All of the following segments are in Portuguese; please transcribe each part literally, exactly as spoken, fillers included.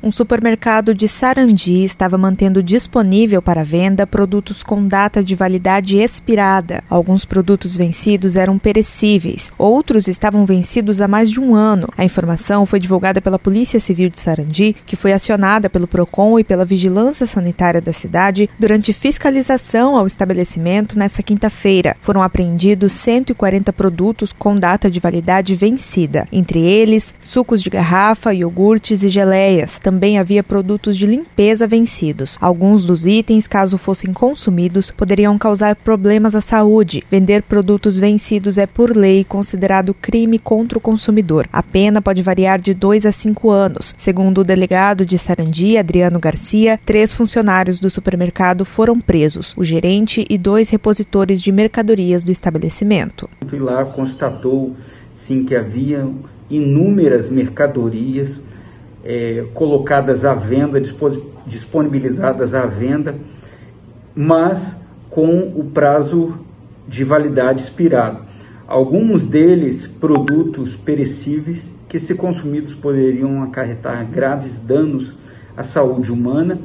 Um supermercado de Sarandi estava mantendo disponível para venda produtos com data de validade expirada. Alguns produtos vencidos eram perecíveis, outros estavam vencidos há mais de um ano. A informação foi divulgada pela Polícia Civil de Sarandi, que foi acionada pelo Procon e pela Vigilância Sanitária da cidade durante fiscalização ao estabelecimento nesta quinta-feira. Foram apreendidos cento e quarenta produtos com data de validade vencida, entre eles sucos de garrafa, iogurtes e geleias. Também havia produtos de limpeza vencidos. Alguns dos itens, caso fossem consumidos, poderiam causar problemas à saúde. Vender produtos vencidos é, por lei, considerado crime contra o consumidor. A pena pode variar de dois a cinco anos. Segundo o delegado de Sarandi, Adriano Garcia, três funcionários do supermercado foram presos, o gerente e dois repositores de mercadorias do estabelecimento. E lá constatou, sim, que havia inúmeras mercadorias É, colocadas à venda, disponibilizadas à venda, mas com o prazo de validade expirado. Alguns deles produtos perecíveis que, se consumidos, poderiam acarretar graves danos à saúde humana,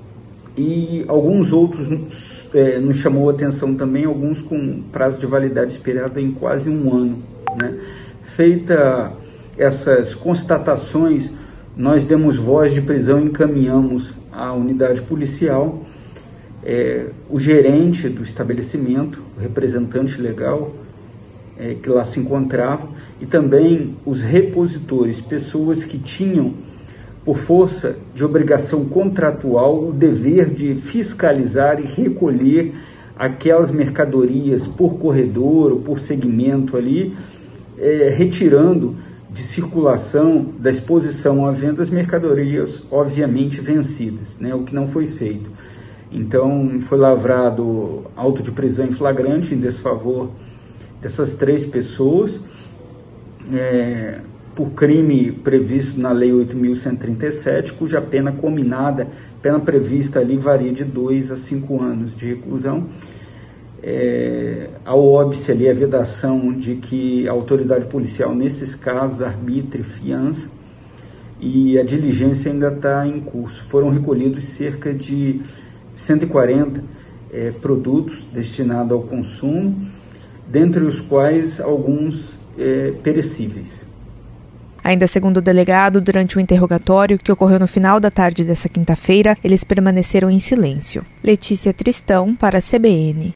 e alguns outros é, nos chamou a atenção também, alguns com prazo de validade expirado em quase um ano, né? Feita essas constatações, nós demos voz de prisão e encaminhamos à unidade policial é, o gerente do estabelecimento, o representante legal é, que lá se encontrava, e também os repositores, pessoas que tinham, por força de obrigação contratual, o dever de fiscalizar e recolher aquelas mercadorias por corredor ou por segmento ali, é, retirando de circulação, da exposição à venda, as mercadorias obviamente vencidas, né? O que não foi feito. Então foi lavrado auto de prisão em flagrante em desfavor dessas três pessoas, é, por crime previsto na Lei oito mil cento e trinta e sete, cuja pena combinada, pena prevista ali, varia de dois a cinco anos de reclusão. É, ao óbice ali a vedação de que a autoridade policial, nesses casos, arbitre fiança, e a diligência ainda está em curso. Foram recolhidos cerca de cento e quarenta é, produtos destinados ao consumo, dentre os quais alguns é, perecíveis. Ainda segundo o delegado, durante o interrogatório, que ocorreu no final da tarde dessa quinta-feira, eles permaneceram em silêncio. Letícia Tristão, para a C B N.